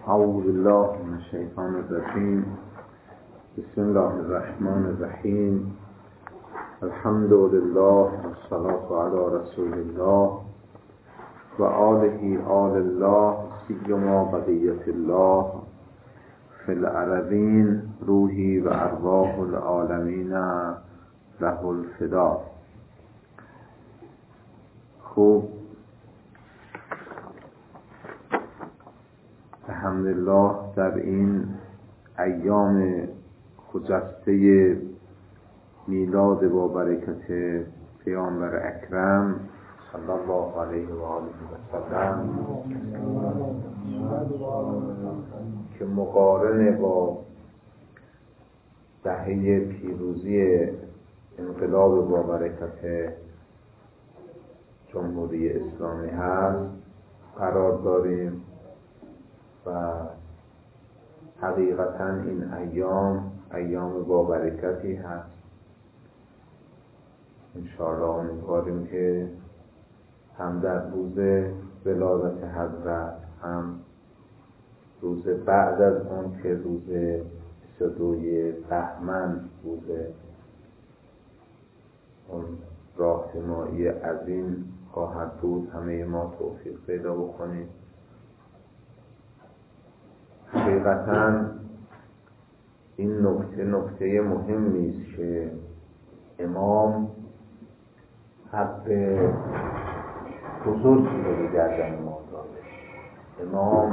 اعوذ بالله من الشیطان الرجیم. بسم الله الرحمن الرحیم. الحمد لله والصلاة علی رسول الله و آله آل الله سیما بقیة الله فی الارضین روحی و ارواح العالمین له الفدا. خوب، الحمدلله در این ایام خجسته میلاد با برکت پیامبر اکرم صلی الله علیه و آله و سلم که مقارن با دهه پیروزی انقلاب با برکت جمهوری اسلامی هست قرار داریم و حقیقتا این ایام با برکتی هست. انشاءالله امیدواریم که هم در روز ولادت حضرت، هم روز بعد از اون که روز 22 بهمن، روز اون راهپیمایی عظیم خواهد بود، همه ما توفیق پیدا بکنیم. حقیقتا این نکته مهمی است که امام حق بزرگی رو گردن ما داده.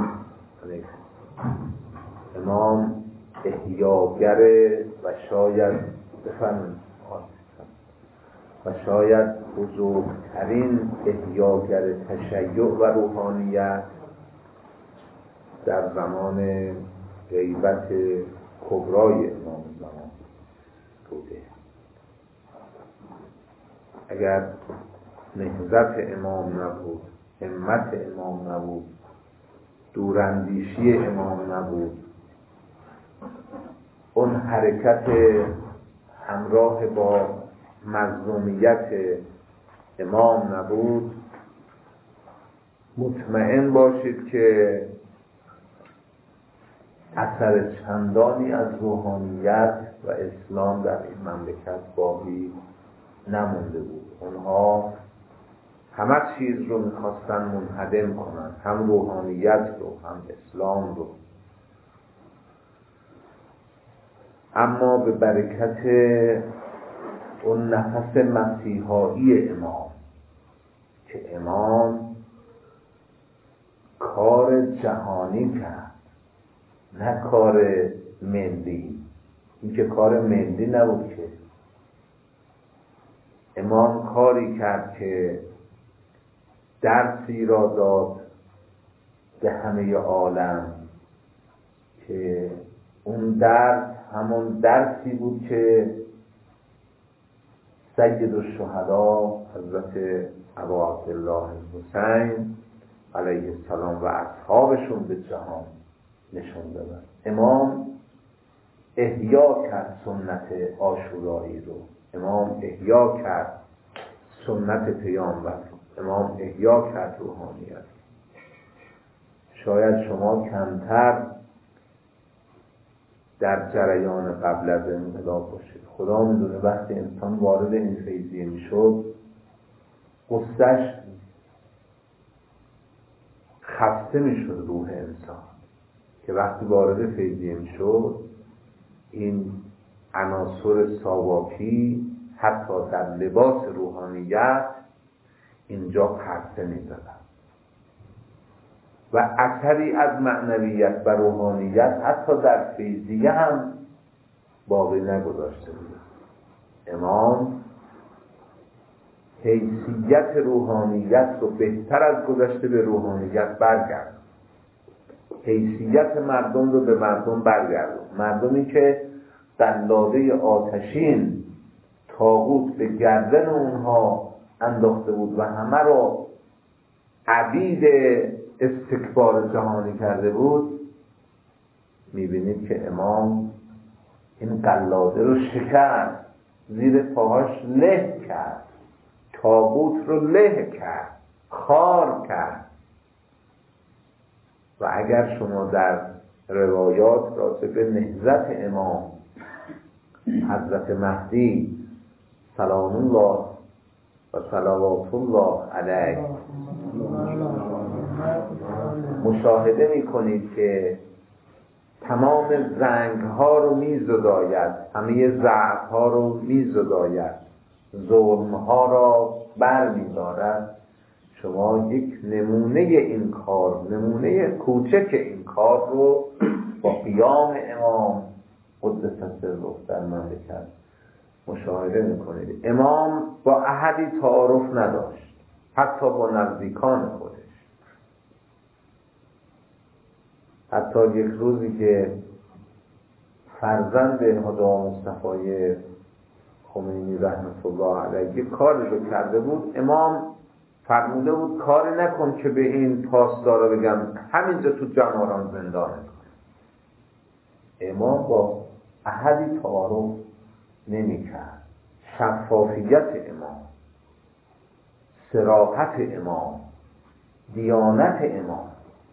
امام احیاگر و شاید بزرگترین احیاگر تشیع و روحانیت در زمان غیبت کبرای امام زمان بوده. اگر نهضت امام نبود، همت امام نبود، دوراندیشی امام نبود، اون حرکت همراه با مظلومیت امام نبود، مطمئن باشید که اثر چندانی از روحانیت و اسلام در این مملکت باقی نمونده بود. اونها همه چیز رو میخواستن منهدم کنن، هم روحانیت رو هم اسلام رو. اما به برکت اون نفس مسیحایی امام که امام کار جهانی کرد، نه کار ملی. این که کار ملی نبود، که امام کاری کرد که درسی را داد به همه عالم، که اون درس همون درسی بود که سید الشهدا حضرت ابا عبدالله الحسین علیه السلام و اصحابشون به جهان نشون دادن. امام احیا کرد سنت عاشورایی رو، امام احیا کرد سنت پیامبر رو، امام احیا کرد روحانیت. شاید شما کمتر در جریان قبل از انقلاب باشید. خدا میدونه وقتی انسان وارد این فیضیه میشد، قصهش خسته میشد روح انسان، که وقتی وارد فیضیه میشد این عناصر ساواکی حتی در لباس روحانیت اینجا پرسه می‌زدن و اثری از معنویت و روحانیت حتی در فیضیه هم باقی نگذاشته بود. امام حیثیت روحانیت رو بهتر از گذشته به روحانیت برگرد، حیثیت مردم رو به مردم برگرد. مردمی که قلاده آتشین طاغوت به گردن اونها انداخته بود و همه رو عبید استکبار جهانی کرده بود، میبینید که امام این قلاده رو شکست، زیر پاهاش له کرد، طاغوت رو له کرد، خار کرد و اگر شما در روایات راجع به نهضت امام حضرت مهدی سلام الله و صلوات الله علیه مشاهده میکنید که تمام زنگ ها رو میزداید، همه ضعف ها رو میزداید، ظلم ها را بر میدارد. شما یک نمونه این کار، نمونه کوچک این کار رو با قیام امام قدس سره در مملکت مشاهده میکنید. امام با احدی تعارف نداشت، حتی با نزدیکان خودش. حتی یک روزی که فرزند هدا مصطفی خمینی رحمت الله علیه یک کاری رو کرده بود، امام فرموده بود کاری نکن که به این پاسدارا بگم همینجا تو جماران زندان کن. امام با احدی تعارف نمی کرد. شفافیت امام، صراحت امام، دیانت امام،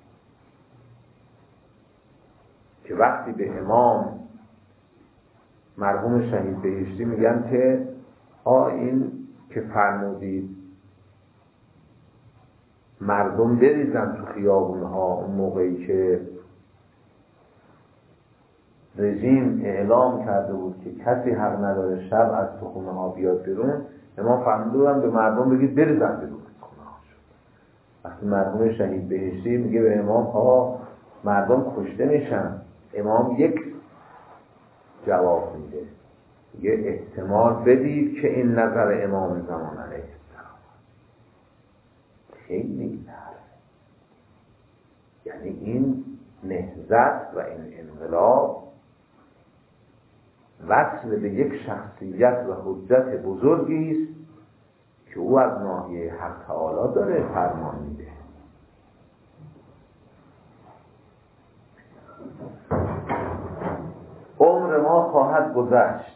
که وقتی به امام مرحوم شهید بهشتی میگن که این که فرمودید مردم بریزن تو خیابونها اون موقعی که رژیم اعلام کرده بود که کسی حق نداره شب از تو خونه ها بیاد بیرون، امام فرموده بودن به مردم بگید بریزن بیرون خونه ها. وقتی مرحوم شهید بهشتی میگه به امام مردم کشته میشن، امام یک جواب میده، میگه احتمال بدید که این نظر امام زمان علیه السلام. خیلی نرمه. یعنی این نهضت و این انقلاب وصل به یک شخصیت و حجت بزرگی است که او از ناحیه حق تعالی داره فرمان میده. عمر ما خواهد گذشت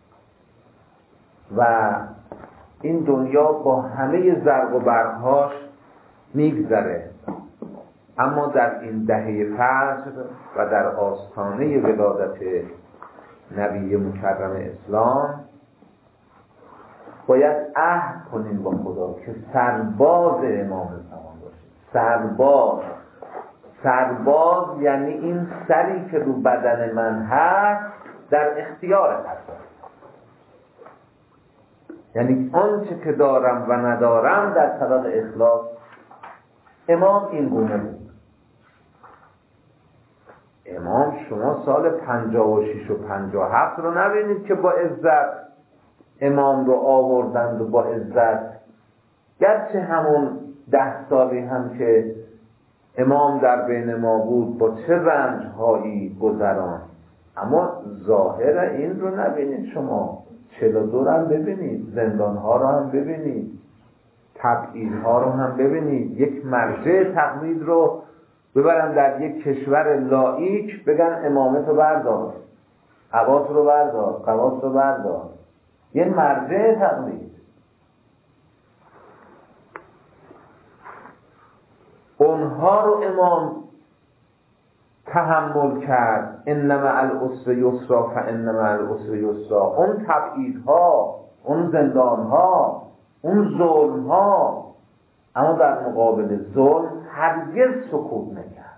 و این دنیا با همه زرق و برقهاش میگذره، اما در این دهه فجر و در آستانه ولادت نبی مکرم اسلام باید عهد کنیم با خدا که سرباز امام زمان باشیم. سرباز یعنی این سری که رو بدن من هست در اختیار هست، یعنی آنچه که دارم و ندارم در طبق اخلاص. امام این گونه بود. امام شما سال 56 و 57 رو نبینید که با عزت امام رو آوردند و با عزت، گرچه همون 10 سالی هم که امام در بین ما بود با چه رنجهایی گذران، اما ظاهر این رو نبینید. شما 42 رو هم ببینید، زندانها رو هم ببینید، تبعیدها رو هم ببینید. یک مرجع تقلید رو ببرن در یک کشور لایک بگن امامتو بردار، عبات رو بردار، قواس رو بردار. یه مرجع تقلید. اونها رو امام تحمل کرد. انما العسر یسرا فانما العسر یسرا. اون تبعیدها، اون زندانها، اون ظلمها، اما در مقابل ظلم هرگز سکوت نکرد.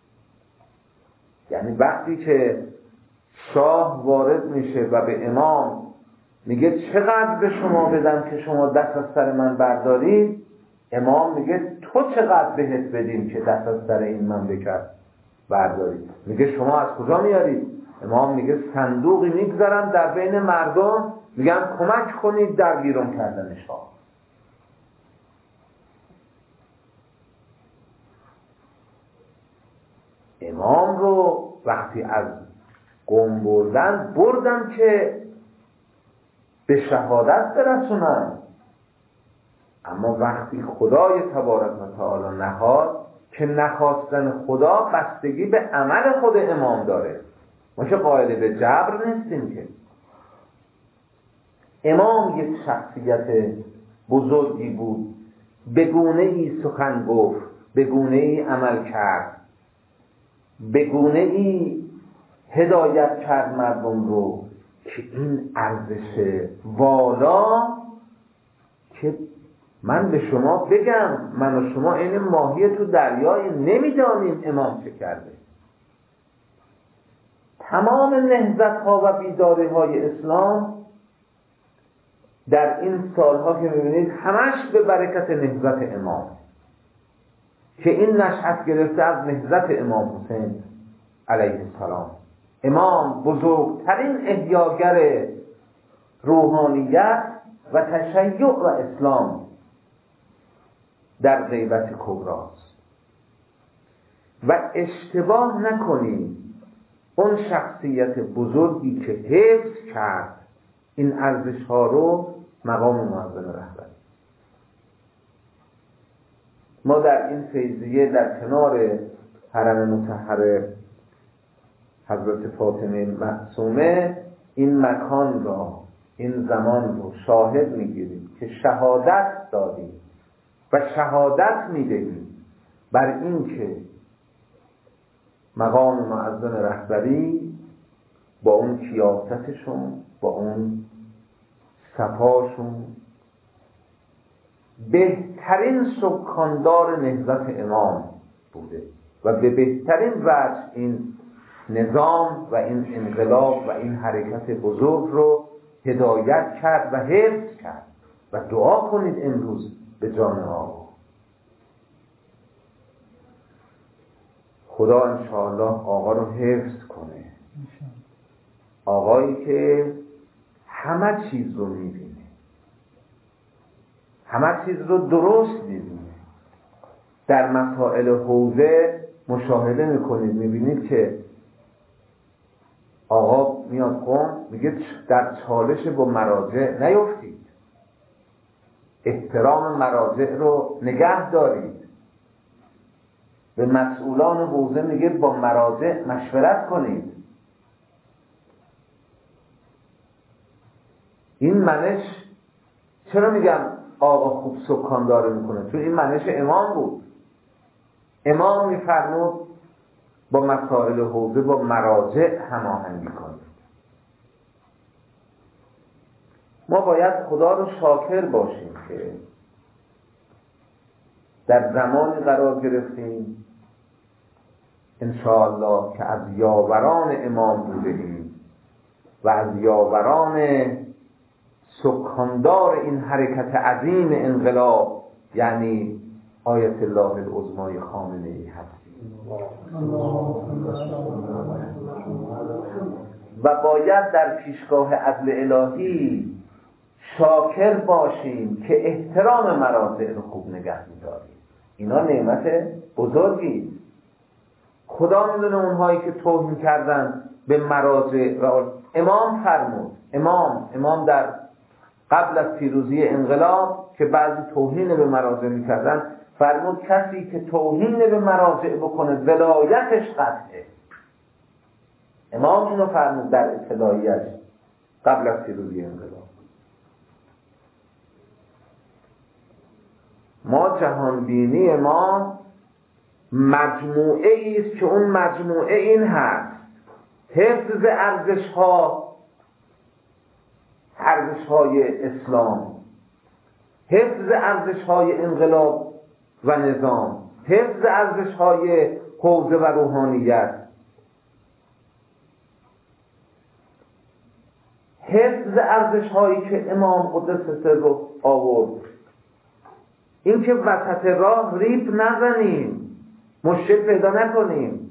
یعنی وقتی که شاه وارد میشه و به امام میگه چقدر به شما بدم که شما دست از سر من بردارید، امام میگه تو چقدر بهت بدیم که دست از سر این مملکت بردارید. میگه شما از کجا میارید؟ امام میگه صندوقی میگذارم در بین مردم، میگم کمک کنید در بیرون کردن شاه. امام رو وقتی از قم بردن که به شهادت برسونن، اما وقتی خدای تبارک و تعالی نهاد، که نخواستن خدا بستگی به عمل خود امام داره، ما که قائل به جبر نیستیم. که امام یک شخصیت بزرگی بود، به گونه ای سخن گفت، به گونه ای عمل کرد. به گونه‌ای هدایت کرد مردم رو که این ارزش والا که من به شما بگم، من و شما این ماهی تو دریای نمیدانیم امام چه کرده. تمام نهضت‌ها و بیداری‌های اسلام در این سالها که می‌بینید همش به برکت نهضت امام، که این نشأت گرفته از نهضت امام حسین علیه السلام. امام بزرگترین احیاگر روحانیت و تشیع و اسلام در غیبت کبراست. و اشتباه نکنید، اون شخصیت بزرگی که حفظ کرد این ارزش ها رو مقام معظم رهبری. ما در این فیضیه در کنار حرم مطهر حضرت فاطمه معصومه این مکان را، این زمان رو شاهد میگیریم که شهادت دادیم و شهادت میدهیم بر این که مقام معظم رهبری با اون کیاستشون، با اون صفاشون، بهترین سکاندار نهضت امام بوده و به بهترین وجه این نظام و این انقلاب و این حرکت بزرگ رو هدایت کرد و حفظ کرد. و دعا کنید امروز به جان آقا، خدا انشاءالله آقا رو حفظ کنه. آقایی که همه چیز رو میبینه، همه چیز رو درست میبینه. در مسائل حوزه مشاهده میکنید، میبینید که آقا میاد قوم میگه در چالش با مراجع نیفتید، احترام مراجع رو نگه دارید. به مسئولان حوزه میگه با مراجع مشورت کنید. این منش، چرا میگم آقا خوب سکانداری میکنه؟ چون این منش امام بود. امام میفرمود با مسائل حوزه با مراجع هماهنگی کنید. ما باید خدا رو شاکر باشیم که در زمانی قرار گرفتیم انشاءالله که از یاوران امام بودیم و از یاوران سکاندار این حرکت عظیم انقلاب، یعنی آیت الله العظمای خامنه‌ای هستیم. و باید در پیشگاه عدل الهی شاکر باشیم که احترام مراجع رو خوب نگه می‌داریم. اینا نعمت بزرگی. خدا میدونه اونهایی که توهین کردن به مراجع و امام فرمود. امام در قبل از پیروزی انقلاب که بعضی توهین به مراجع می‌کردن فرمود کسی که توهین به مراجع بکنه ولایتش قطعه. امام اینو فرمود در اطلاعیه‌اش قبل از پیروزی انقلاب. ما جهانبینی ما مجموعه ایست که اون مجموعه این هست: حفظ ارزش‌های اسلام، حفظ ارزش‌های انقلاب و نظام، حفظ ارزش‌های حوزه و روحانیت، حفظ ارزش‌هایی که امام قدس سره آورد. این که وسط راه ریپ نزنیم، مشکل پیدا نکنیم.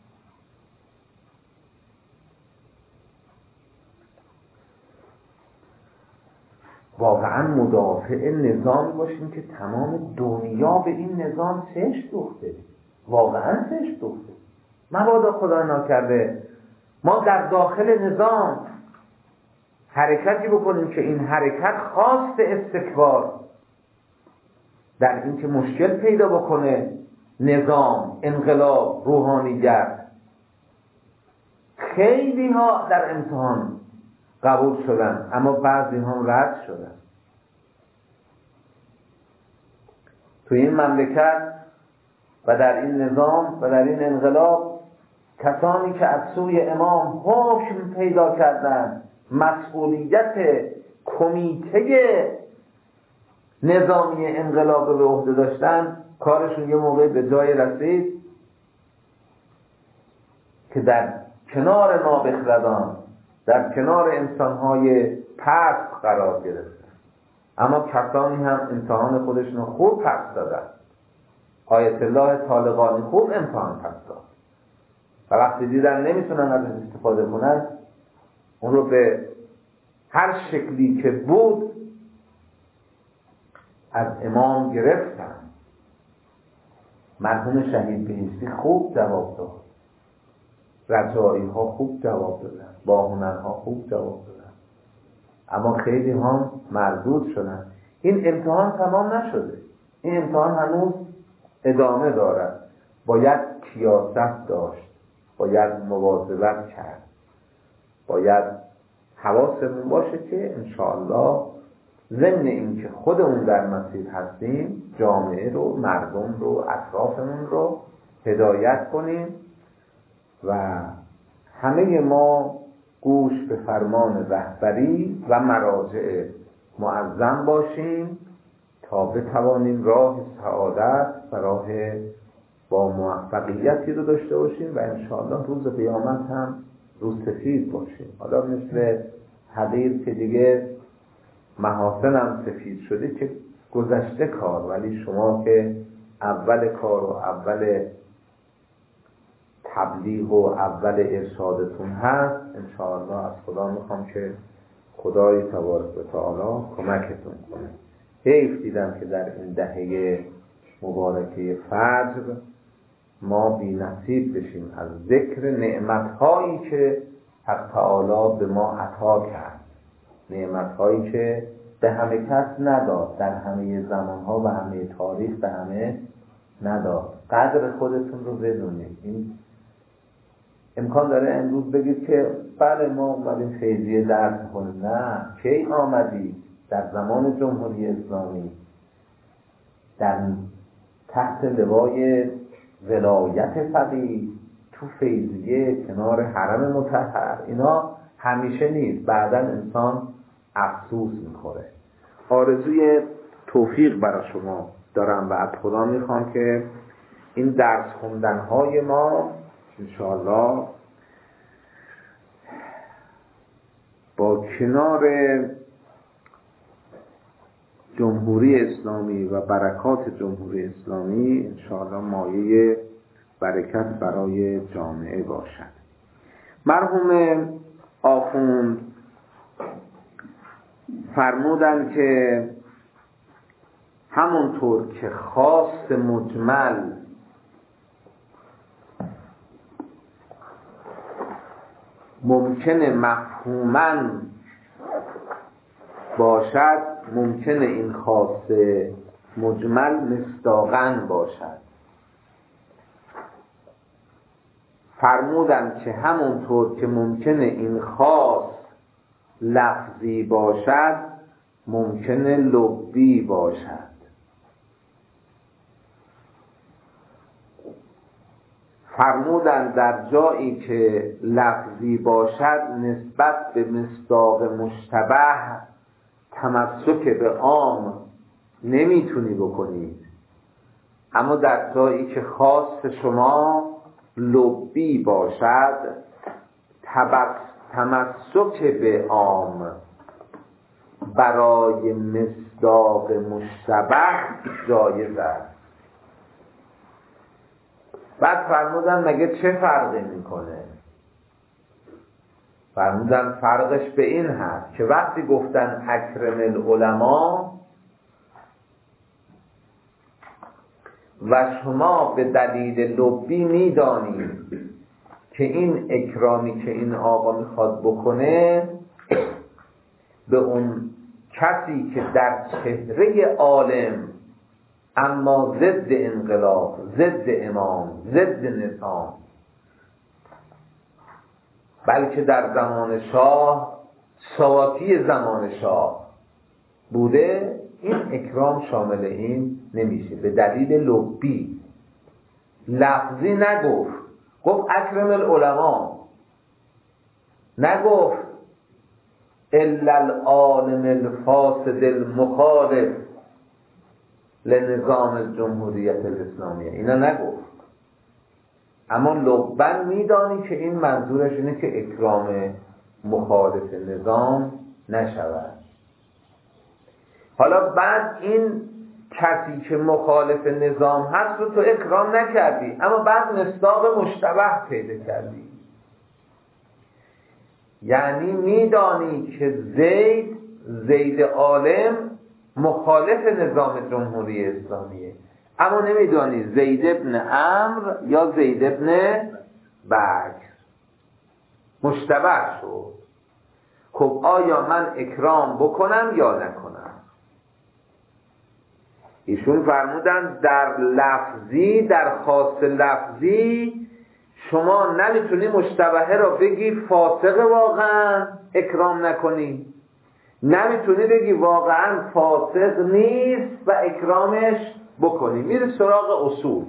واقعا مدافع نظام باشیم که تمام دنیا به این نظام چشم دوخته، واقعا چشم دوخته. مبادا خدا ناکرده ما در داخل نظام حرکتی بکنیم که این حرکت خواست استکبار در این که مشکل پیدا بکنه نظام، انقلاب، روحانیت. خیلی ها در امتحان قبول شدن اما بعضی هم رد شدن. تو این مملکت و در این نظام و در این انقلاب کسانی که از سوی امام حکم پیدا کردند، مسئولیت کمیته نظامی انقلاب به عهده داشتن، کارشون یه موقع به جای رسید که در کنار نابخردان، در کنار انسانهای پست قرار گرفتن. اما کسانی هم امتحان خودشون خوب پس دادن. آیت الله طالقانی خوب امتحان پس داد و وقتی دیدن نمیتونن ازش استفاده کنن، اون رو به هر شکلی که بود از امام گرفتن. مرحوم شهید بهشتی خوب جواب داد، رجایی ها خوب جواب دادن، باهنر ها خوب جواب دادن، اما خیلی هم مردود شدن. این امتحان تمام نشده، این امتحان هنوز ادامه دارد. باید کیاست داشت، باید مواظبت کرد، باید حواسمون باشه که انشاءالله ضمن این که خودمون در مسیر هستیم، جامعه رو، مردم رو، اطرافمون رو هدایت کنیم و همه ما گوش به فرمان رهبری و مراجع معظم باشیم تا بتوانیم راه سعادت و راه با موفقیتی رو داشته باشیم و انشاءالله روز قیامت هم روز سفید باشیم. حالا مثل حدیث که دیگه محاسنم سفید شده که گذشته کار، ولی شما که اول کار و اول تبلیغ و اول ارشادتون هست، انشاءالله از خدا میخوام که خدای تبارک و تعالی کمکتون کنه. حیف دیدم که در این دهه مبارکه فجر ما بی نصیب بشیم از ذکر نعمتهایی که حق تعالی به ما عطا کرد، نعمتهایی که به همه کس نداد، در همه زمانها و همه تاریخ به همه نداد. قدر خودتون رو بدونید. این امکان داره امروز بگید که بله ما اومدیم فیضیه درس کنیم. نه، کی آمدی؟ در زمان جمهوری اسلامی در تحت لوای ولایت فقیه تو فیضیه کنار حرم مطهر. اینا همیشه نیست، بعداً انسان افسوس میخوره. آرزوی توفیق برای شما دارم و از خدا میخوام که این درس خوندنهای ما انشاءالله با کنار جمهوری اسلامی و برکات جمهوری اسلامی انشاءالله مایه برکت برای جامعه باشد. مرحوم آخوند فرمودن که همونطور که خواست مجمل ممکنه مفهوماً باشد، ممکنه این خواست مجمل مصداقاً باشد. فرمودن که همونطور که ممکنه این خواست لفظی باشد، ممکنه لفظی باشد. فرمودن در جایی که لفظی باشد نسبت به مصداق مشتبه تمسک به عام نمیتونی بکنید، اما در جایی که خاص شما لبی باشد تمسک به عام برای مصداق مشتبه جایز است. بعد فرمودن مگه چه فرقی میکنه؟ فرمودن فرقش به این هست که وقتی گفتن اکرم العلماء و شما به دلیل لبی میدانید که این اکرامی که این آقا میخواد بکنه به اون کسی که در چهره عالم اما ضد انقلاب، ضد امام، ضد نظام، بلکه در زمان شاه سواتی زمان شاه بوده، این اکرام شامل این نمیشه. به دلیل لبی لفظی نگفت، گفت اکرم العلماء، نگفت الا العالم الفاسد المخالف لنظام جمهوریت الاسلامیه، اینا نگفت. اما لبن میدانی که این منظورش اینه که اکرام مخالف نظام نشود. حالا بعد این کسی که مخالف نظام هست رو تو اکرام نکردی، اما بعد مصداق مشتبه پیدا کردی. یعنی میدانی که زید عالم مخالف نظام جمهوری اسلامیه، اما نمیدانی زید ابن عمرو یا زید ابن بکر. مشتبه شد. خب آیا من اکرام بکنم یا نکنم؟ ایشون فرمودن در لفظی، در خاص لفظی شما نمیتونی مشتبهه را بگی فاسق واقعا اکرام نکنی، نمیتونی بگی واقعا فاسق نیست و اکرامش بکنی. میره سراغ اصول.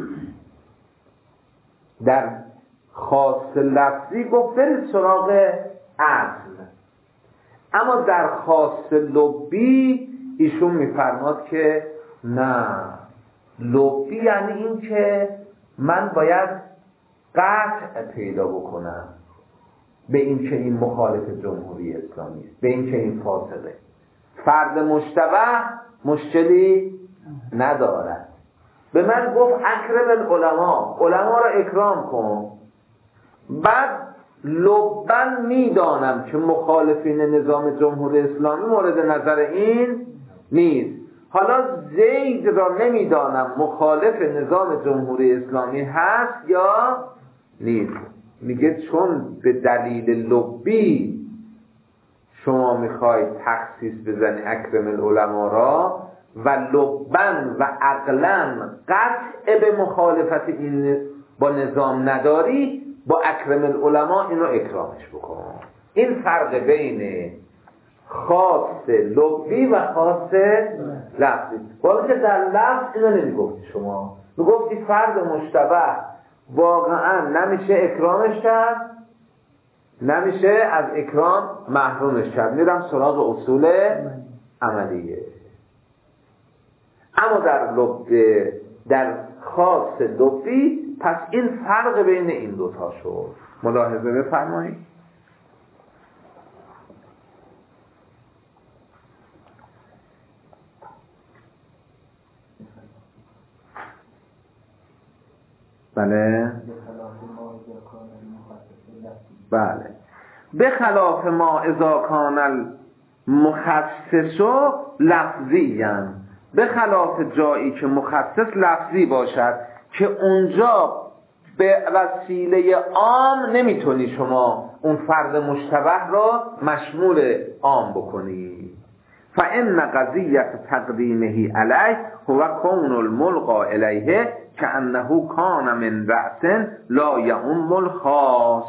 در خاص لفظی گفت برید سراغ اصل، اما در خاص لبی ایشون میفرماد که نه، لبی یعنی این که من باید قطع پیدا بکنم به این که این مخالف جمهوری اسلامی است، به این که این فاسقه. فرد مشتبه مشکلی ندارد. به من گفت اکرم العلماء، علما را اکرام کن. بعد لبن میدانم که مخالفین نظام جمهوری اسلامی مورد نظر این نیست. حالا زید را نمیدانم مخالف نظام جمهوری اسلامی هست یا نیست. میگه چون به دلیل لبی شما میخواید تخصیص بزنی اکرم العلماء را و لبن و عقلا قطع به مخالفت این با نظام نداری، با اکرم العلماء اینو اکرامش بکن. این فرق بین خاص لبی و خاص لفظی. باید که در لفظ اینو نمیگفتی شما، میگفتی فرد مشتبه واقعا نمیشه اکرامش کرد، نمیشه از اکرام محرومش کرد. میرم سراغ اصول عملیه. اما در خاص لبی پس این فرق بین این دوتا شد. ملاحظه بفرمایید. بله بله، به خلاف ما اذا کان المخصص لفظیاً، به خلاف جایی که مخصص لفظی باشد که اونجا به وسیله عام نمیتونی شما اون فرد مشتبه را مشمول عام بکنی. فإن قضیت تقدیمه علیه هو کون الملقا الیه کأنه کان من رأس لا یعم الخاص.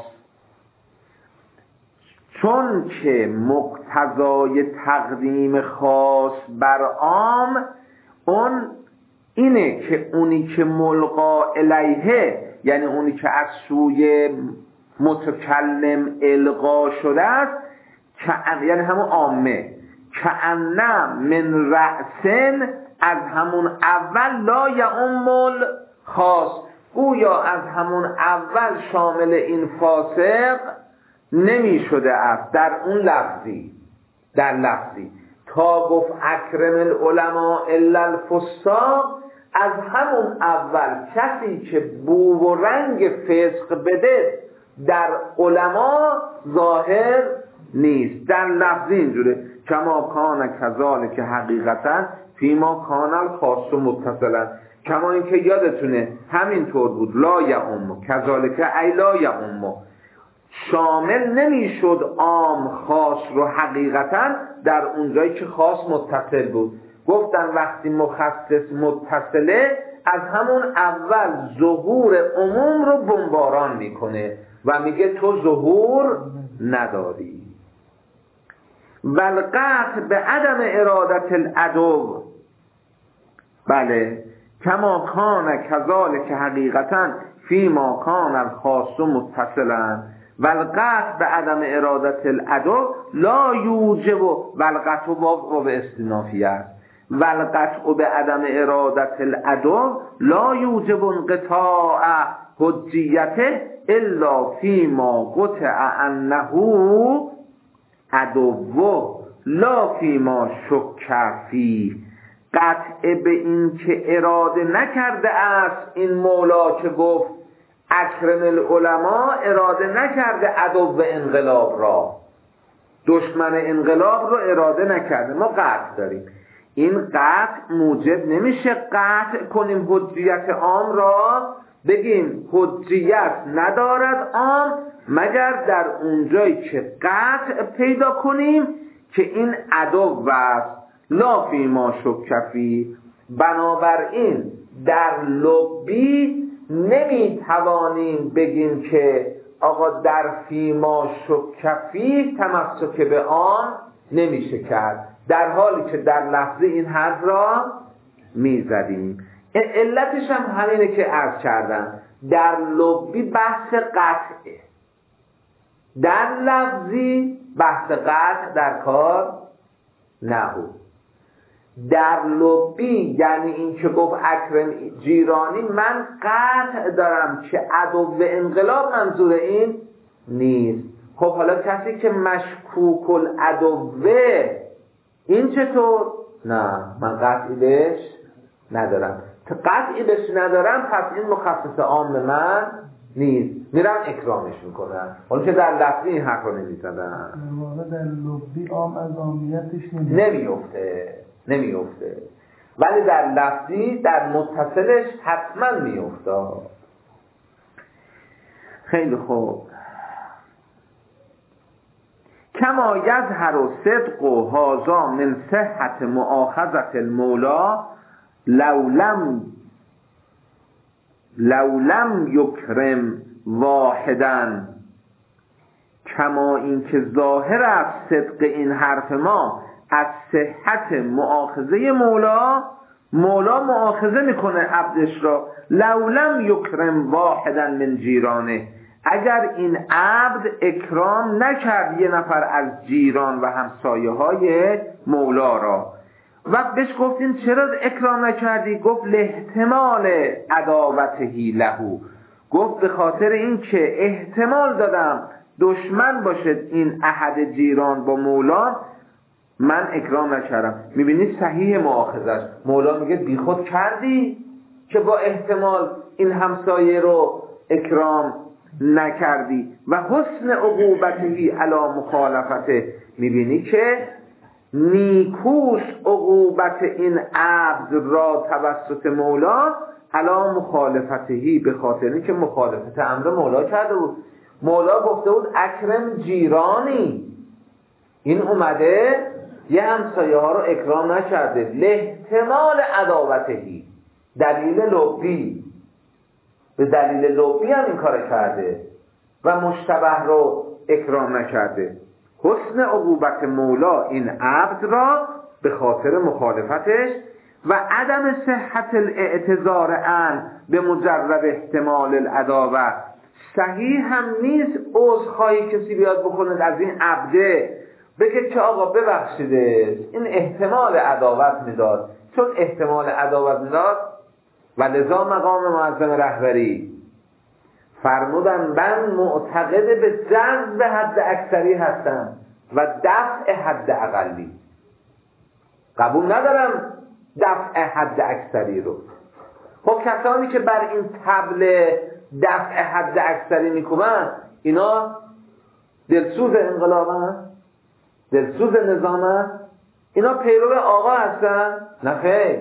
چون که مقتضای تقدیم خاص بر عام اون اینه که اونی که ملقا الیه، یعنی اونی که از سوی متکلم القا شده است، یعنی همون عامه، کأن من رأسن، از همون اول لا یعم الخاص، گویا از همون اول شامل این فاسق نمی شده است در اون لفظی، در لفظی تا گفت اکرم العلماء الا الفساق، از همون اول کسی که بو و رنگ فسق بده در علما ظاهر نیست. در لفظی اینجوره کما کان کذالک حقیقتا فیما کان الخاص متصلا، کما اینکه یادتونه همینطور بود لا یعم کذالک ای لا یعم، شامل نمیشد عام خاص رو حقیقتا در اونجایی که خاص متصل بود. گفتن وقتی مخصص متصله از همون اول ظهور عموم رو بمباران میکنه و میگه تو ظهور نداری. والقطع به عدم ارادت العدو، بله، کما کان کذالک حقیقتا فی ما کان الخاص متصلا و القطع به عدم ارادت العدو لا یوجب و القطع و به استنافیت و القطع به عدم ارادت العدو لا یوجب انقطاع حجیته الا فی ما قطع انه عدو لا فی ما شک فی. قطع به این که اراده نکرده است این مولا که گفت اکرم العلماء، اراده نکرده عدو انقلاب را، دشمن انقلاب را اراده نکرده. ما قطع داریم. این قطع موجب نمیشه قطع کنیم حجیت عام را، بگیم حجیت ندارد عام مگر در اونجایی که قطع پیدا کنیم که این عدو است، لا فی ما شک فی. بنابراین در لبی نمیتوانیم بگیم که آقا در فی ما شک فی تمسک به آن نمیشه کرد، در حالی که در لفظی این حرف را میزدیم. علتش هم همینه که عرض کردم، در لبی بحث قطعه، در لفظی بحث قطع در کار نبود. در لبی یعنی این که گفت اکرم جیرانی، من قطع دارم که عدو انقلاب منظور این نیست. خب حالا کسی که مشکوک العدوه این چطور؟ نه من قطعی بهش ندارم. قطعی بهش ندارم پس این مخصص عام من نیست، میرم اکرامش میکنم. حالا که در لفظی این حق رو نمیزدن، در لبی عام از عامیتش نمیفته، ولی در لفظی در متصلش حتما میفته. خیلی خوب. کما یظهر صدق و هذا من صحت مؤاخذة المولا لولم یکرم واحدا. کما این که ظاهر است صدق این حرف ما از صحت مؤاخذه مولا مؤاخذه میکنه عبدش را، لولم یکرم واحدا من جیرانه، اگر این عبد اکرام نکرد یه نفر از جیران و همسایه های مولا را. و بهش گفتیم چرا اکرام نکردی؟ گفت لاحتمال عداوتهی لهو، گفت به خاطر این که احتمال دادم دشمن باشد این احد جیران با مولا، من اکرام نکردم. میبینید صحیح مؤاخذش، مولا میگه بی خود کردی که با احتمال این همسایه رو اکرام نکردی. و حسن عقوبتهی علی مخالفته، میبینی که نیکوس عقوبت این عبد را توسط مولا علی مخالفتهی، به خاطر اینکه مخالفت امر مولا کرده بود. مولا گفته بود اکرم جیرانی، این اومده یه همسایه ها رو اکرام نکرده، لاحتمال عداوتهی، دلیل لبی، به دلیل لبی هم این کار کرده و مشتبه رو اکرام نکرده. حسن عقوبت مولا این عبد را به خاطر مخالفتش و عدم صحت الاعتذار عن به مجرد احتمال العداوه. صحیح هم نیست عذرخواهی کسی بیاد بکنه از این عبده، بگه که آقا ببخشیده این احتمال عداوت میداد، چون احتمال عداوت میداد و لذا مقام معظم رهبری فرمودن من معتقد به جذب حد اکثری هستم و دفع حد اقلی، قبول ندارم دفع حد اکثری رو. خب کسانی که بر این طبل دفع حد اکثری میکنن اینا دلسوز انقلابن، دلسوز نظامن، اینا پیرو آقا هستن؟ نه خیر.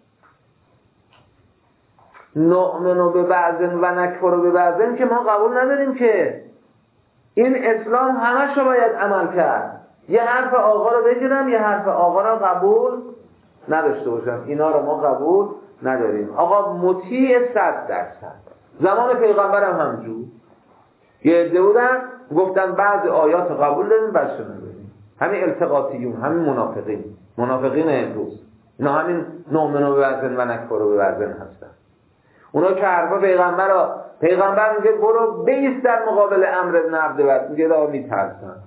نؤمن به بعضن و نکفر به بعضن که ما قبول نداریم که. این اسلام همه شو باید عمل کرد. یه حرف آقا رو بگیرم یه حرف آقا رو قبول نداشته باشم، اینا رو ما قبول نداریم. آقا مطیع 100%. زمان پیغمبرم همجور یه عده بودن گفتن بعض آیات قبول داریم بعضش نداریم. همین التقاطیون، همین منافقین امروز اینا همین نؤمن به وزن و نکفر به وزن هستن. اونا که حرفا پیغمبر میگه برو بیست در مقابل عمرو بن عبدالعزیز، میگه آقا میترسن.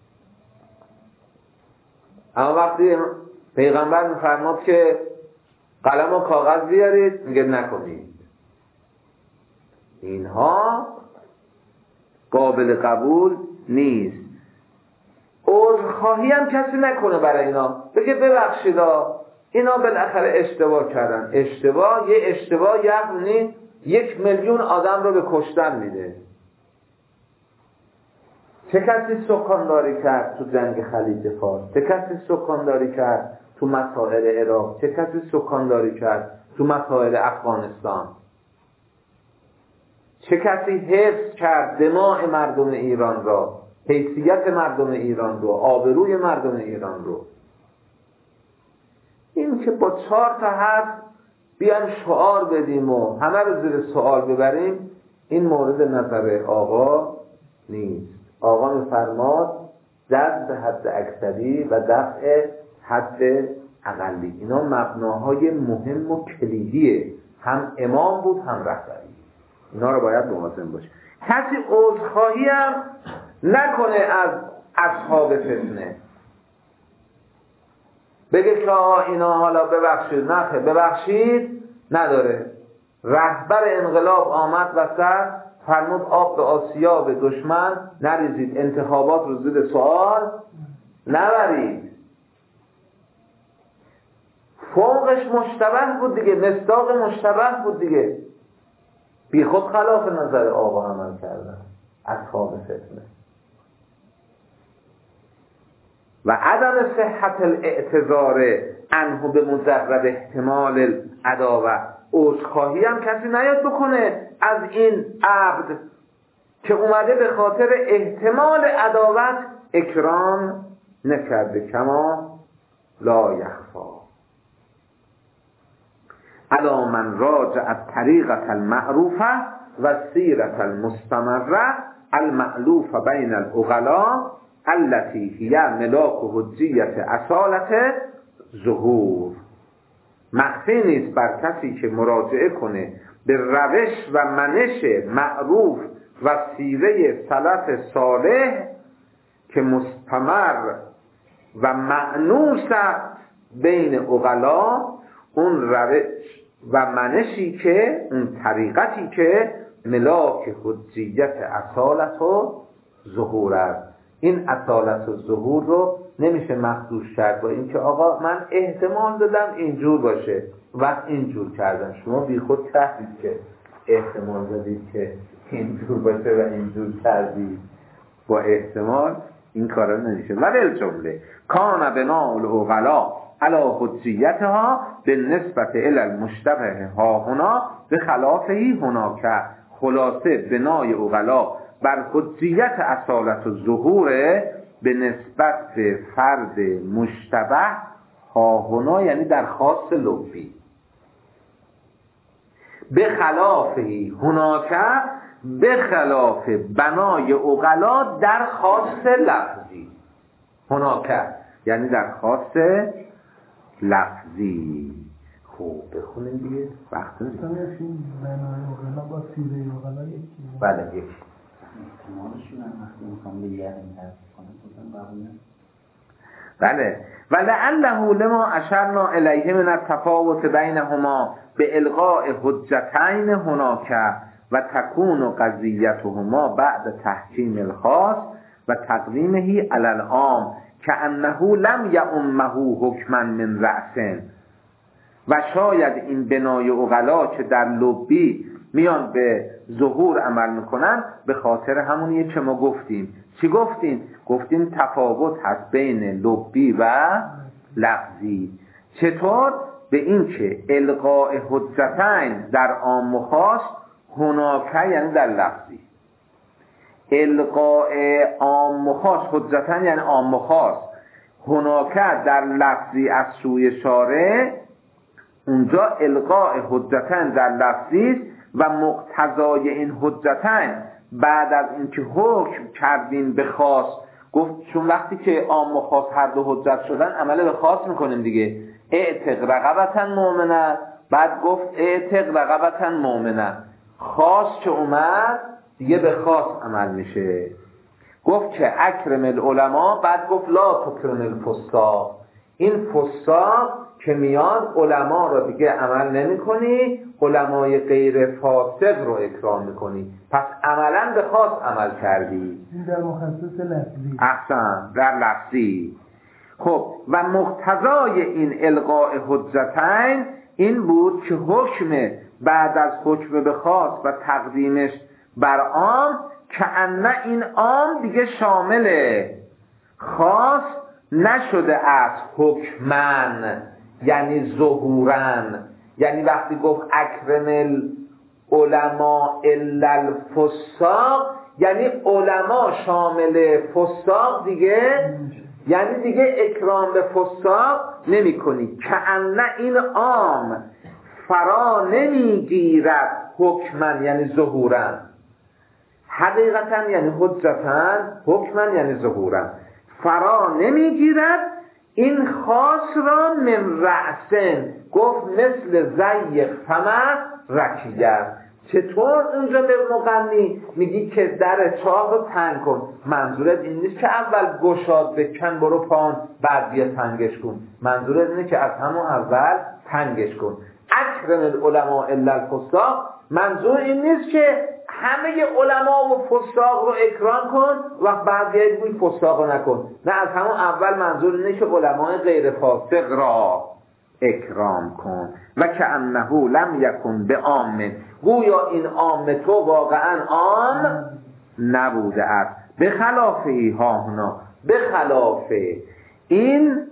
اما وقتی پیغمبر میفرماد که قلم و کاغذ بیارید، میگه نکنید. اینها قابل قبول نیست. عذرخواهی هم کسی نکنه برای اینا، بگه ببخشید اینا بالاخره اشتباه کردن. اشتباه یعنی 1,000,000 آدم رو به کشتن میده. چه کسی سکانداری کرد تو جنگ خلیج فارس؟ چه کسی سکانداری کرد تو مسائل عراق؟ چه کسی سکانداری کرد تو مسائل افغانستان؟ چه کسی حفظ کرد دماء مردم ایران را، حیثیت مردم ایران رو، آبروی مردم ایران رو؟ این که با 4 تا حرف بیان شعار بدیم و همه رو زیر سوال ببریم، این مورد نظر آقا نیست. آقا میفرماد جذب حد اکثری و دفع حد اقلی. اینا مبناهای مهم و کلیدیه، هم امام بود هم رهبری. اینا رو باید مواظب باشه. کسی عذرخواهی هم نکنه از اصحاب فتنه، بگه که اینا حالا ببخشید، نه ببخشید نداره. رهبر انقلاب آمد وسط فرمود آب به آسیاب دشمن نریزید، انتخابات رو زیر سوال نبرید. فوقش مشتبه بود دیگه، مصداق مشتبه بود دیگه. بی خود خلاف نظر آقا عمل کردن اصحاب فتنه. و عدم صحت الاعتذار عنه به مجرد احتمال العداوه. عذرخواهی هم کسی نیاد بکنه از این عبد که اومده به خاطر احتمال عداوت اکرام نکرده. کما لا یخفا علی من راجع الطریقة المعروفه و سیرة المستمره المألوف بین العقلاء التي هي ملاک حجیت اصالت ظهور. مخفی نیست بر کسی که مراجعه کنه به روش و منش معروف و سیره سلف صالح که مستمر و مأنوس بین عقلا، اون روش و منشی که، اون طریقتی که ملاک حجیت اصالت و ظهور است. این اصالت و ظهور رو نمیشه مخدوش کرد با اینکه آقا من احتمال دادم اینجور باشه وقت اینجور کردم. شما بی خود کردید که احتمال دادید که اینجور باشه و اینجور کردید. با احتمال این کارا نمیشه. ولی الجمله کان بنا العقلاء علی حجیتها بالنسبت الی المشتبه ها هنا به خلافه هناک. خلاصه بنای عقلاء بر حجیت اصالت و ظهور به نسبت به فرد مشتبه ها هنا، یعنی در خاص لفظی. به خلافه هناک، به خلاف بنای عقلاء در خاص لفظی. هناک یعنی در خاص لفظی. خوب بخونیم دیگه، وقت نیست. بنای عقلاء با سیره عقلاء یکی. بله یکی. بله. ولعله لما اشرنا الیه من التفاوت بینهما به الغاء حجتین هناک و تکون قضیتهما بعد تحکیم الخاص و تقدیمه علی العام کأنه لم یعمه حکما من رأس. و شاید این بنای عقلا که در لبی میان به ظهور عمل میکنن به خاطر همونیه که ما گفتیم. چی گفتیم؟ گفتیم تفاوت هست بین لبی و لفظی. چطور؟ به این که الغاء حجتین در عام و خاص هناک یعنی در لفظی. الغاء عام و خاص حجتین یعنی عام و خاص، هناک در لفظی از سوی شارع. اونجا الغاء حجتین در لفظی و مقتضای این حجتین بعد از اینکه حکم کردین به خاص گفت چون وقتی که عام و خاص هر دو حجت شدن عمل به خاص میکنیم دیگه. اعتق رقبتا مؤمنه، بعد گفت اعتق رقبتا مؤمنه، خاص که اومد دیگه به خاص عمل میشه. گفت که اکرم العلماء، بعد گفت لا تکرم الفساق. این فساق که میاد علما رو دیگه عمل نمی کنی، علمای غیر فاسق رو اکرام میکنی، پس عملا به خاص عمل کردی. این در مخصص لفظی. احسن، در لفظی. خب و مقتضای این القاء حجتین این بود که حکم بعد از حکم به خاص و تقدیمش بر عام که ان این عام دیگه شامل خاص نشده است حکمن، یعنی ظهورن. یعنی وقتی گفت اکرم العلماء الا الفساق، یعنی علما شامل فساق دیگه، یعنی دیگه اکرام به فساق نمی کنی. که ان این عام فرا نمیگیرد حکمن یعنی ظهورن، حقیقتا یعنی حجتا، حکمن یعنی ظهورن، فرا نمیگیرد این خاص را من رأسن. گفت مثل زیق فمه رکیت. چطور اونجا به مغنی میگی که در چاه رو تنگ کن؟ منظورت این نیست که اول گشاد بکن برو پان بعد بیا تنگش کن، منظورت اینه که از همون اول تنگش کن. اکرم العلماء الا الفساق، منظور این نیست که همه علما و فساق رو اکرام کن و بعد بیاید بوی فساق رو نکن. نه، از همون اول منظور اینه که علمای غیر فاسق را اکرام کن. و که انه لم یکن به عام، گویا این عام تو واقعا عام نبوده است. به خلافه ها هنا، به خلاف این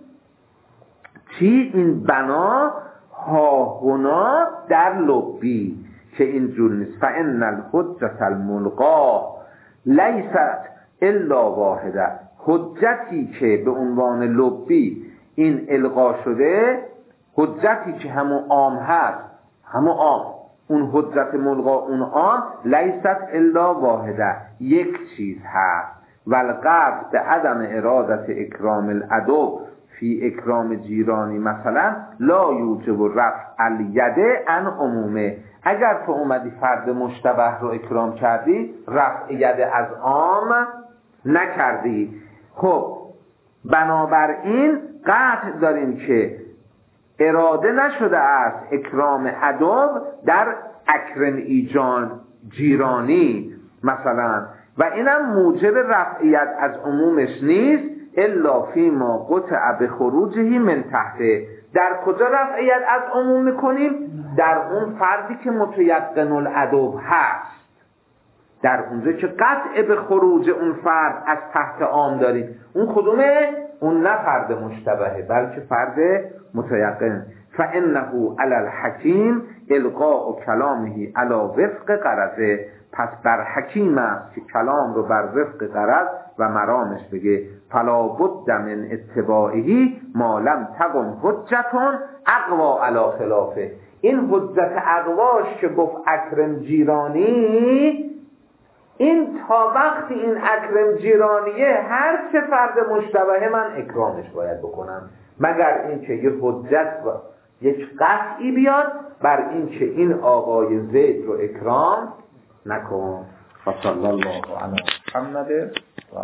چی؟ این بنا ها هنا در لبی که اینجور نیست. فان الحجت الملقا لیست الا واحده، حجتی که به عنوان لبی این القا شده، حجتی که همون عام هست، همون عام، اون حجت ملقا اون عام، لیست الا واحده، یک چیز هست. والقصد به عدم ارادت اکرام العدو فی اکرام جیرانی مثلا لا یوجب رفع الیده عن عمومه. اگر تو اومدی فرد مشتبه رو اکرام کردی، رفع یده از عام نکردی. خب بنابراین قطع داریم که اراده نشده است اکرام عدو در اکرم ایجان جیرانی مثلا، و اینم موجب رفعیت از عمومش نیست الا فیما قطع بخروجه من تحته. در کجا رفعیت از عموم میکنیم؟ در اون فردی که متیقن العدو هست، در اونجا که قطع به خروج اون فرد از تحت عام داریم. اون کدومه؟ اون نه فرد مشتبهه بلکه فرد متیقن. فانه علی الحکیم القاء کلامه علی وفق غرضه، پس بر حکیم است که کلام رو بر وفق غرض و مرامش بگه. فلا بد من اتباعه ما لم تقم حجتون اقوا علی خلافه. این حجت اقواش که گفت اکرم جیرانی، این تا وقتی این اکرم جیرانیه هر چه فرد مشتبهه من اکرامش باید بکنم، مگر اینکه یه حجت و یک قطعی بیاد بر این که این آقای زید رو اکرام نکن. صلی الله علیه محمد.